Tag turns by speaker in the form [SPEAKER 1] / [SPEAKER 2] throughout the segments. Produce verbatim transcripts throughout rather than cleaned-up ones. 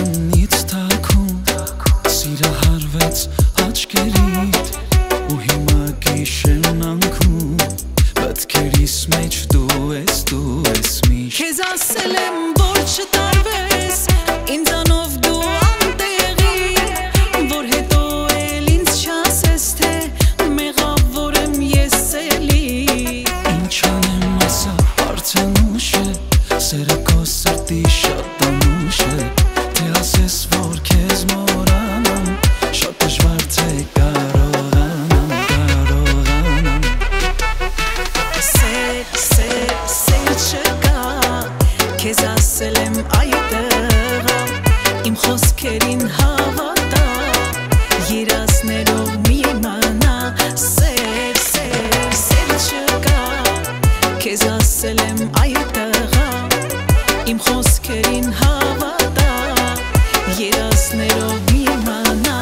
[SPEAKER 1] Քնից թաքուն սիրը հարվեց աչքերիդ ու հիմա գիշերն անքում մտքերիս մեջ դու ես, դու ես միշտ
[SPEAKER 2] Քեզ ասել եմ որ չտարվես ինձանով դու անտեղի որ հետո էլ ինձ չասես թե մեղավ որ եմ ես էլի
[SPEAKER 1] Ինչ անեմ ասա արդեն ուշ է սերը քո սրտի շատ անուշ է Թե ասես որ քեզ մոռանամ շատ դժվար թե կարողանամ, կարողանամ
[SPEAKER 2] Սեր, սեր, սեր չկա Քեզ ասել եմ այդտեղա Իմ խոսքերին հավատա Երազներով մի մնա Սեր, սեր, սեր չկա Քեզ ասել եմ այդտեղա Իմ խոսքերին հավատա Երազներով մի մնա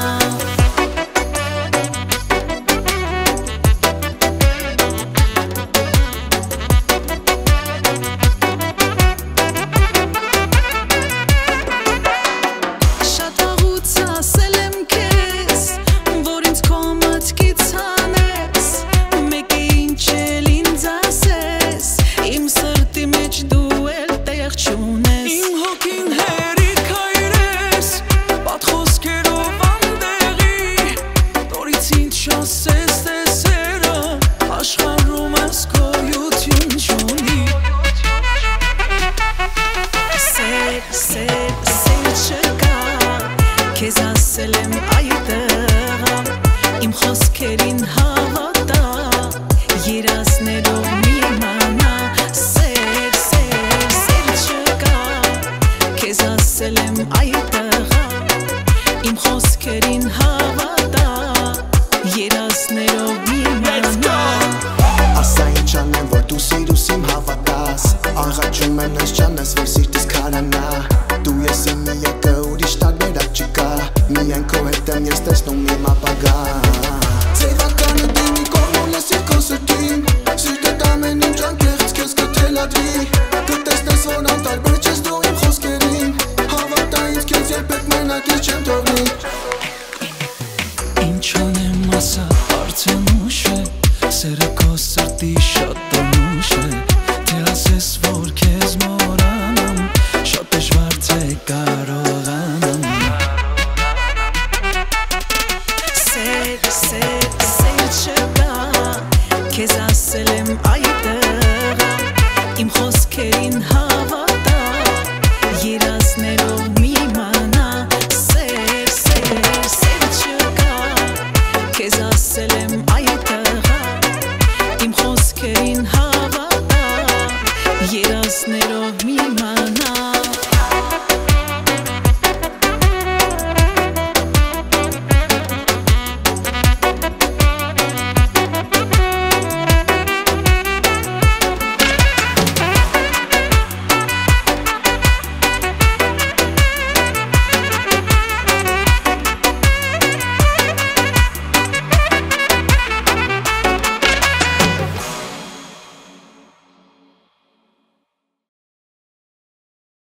[SPEAKER 2] Սեր, սեր չկա Քեզ ասել եմ այդտեղա Իմ խոսքերին հավատա Երազներով մի մնա Սեր, սեր, սեր չկա Քեզ ասել եմ այդտեղա Իմ խոսքերին հավատա Երազներով մի մնա
[SPEAKER 3] Ասա ինչ անեմ որ դու սիրուս իմ հավատաս Աղաչում եմ նենց չանես որ սիրտիս քարանա Դու ես իմ միակը ուրիշ տարբերակ չկա Միայն քո հետ եմ ես տեսնում իմ ապագա Ձևականը դիմի կողմում ես և քո սրտին Սիրտդ ամեն ինչ անկեղծ քեզ կթելադրի Կտեսնես որ անտարբեր չես դու իմ խոսքերին Հավատա ինձ քեզ երբեք մենակ ես չեմ թողնի
[SPEAKER 1] Ինչ անեմ ասա արդեն ուշ է Սերը քո սրտի շատ անուշ է Թե ասես որ քեզ մոռանամ Շատ դժվար թե կարողանամ
[SPEAKER 2] Սեր, սեր, սեր չկա Քեզ ասել եմ այդտեղա Իմ խոսքերին հավատա Երազներով մի